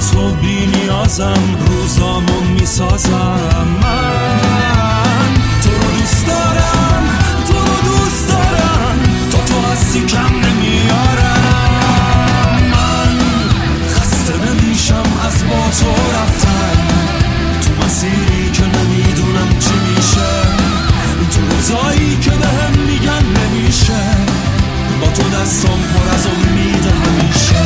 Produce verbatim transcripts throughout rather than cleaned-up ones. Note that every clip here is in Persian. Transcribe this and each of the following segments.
تو بی نیازم، روزامو میسازم. من تو رو دوست دارم، تو رو دوست دارم، تو تو هستی کم نمیارم. من خسته نمیشم از با تو رفتن، تو مسیری که نمیدونم چی میشه، تو روزایی که بهم میگن نمیشه، با تو دستم پر از امید همیشه.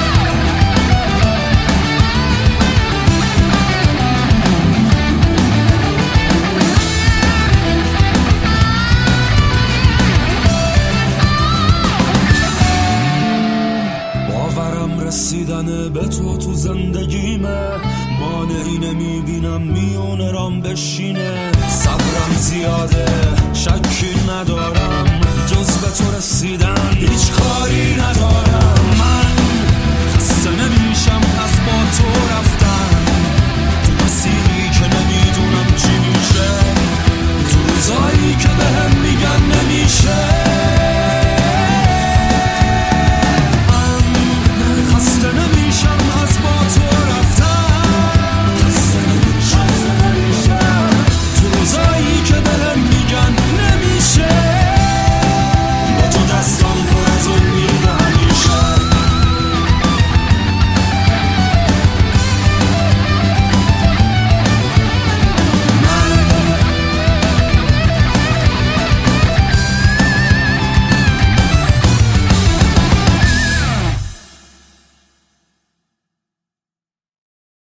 باورم رسیدن به تو تو زندگیمه، مانعی نمیبینم میونه رام بشینه. صبرم زیاده شکی ندارم، جز به تو رسیدن هیچ کاری ندارم. من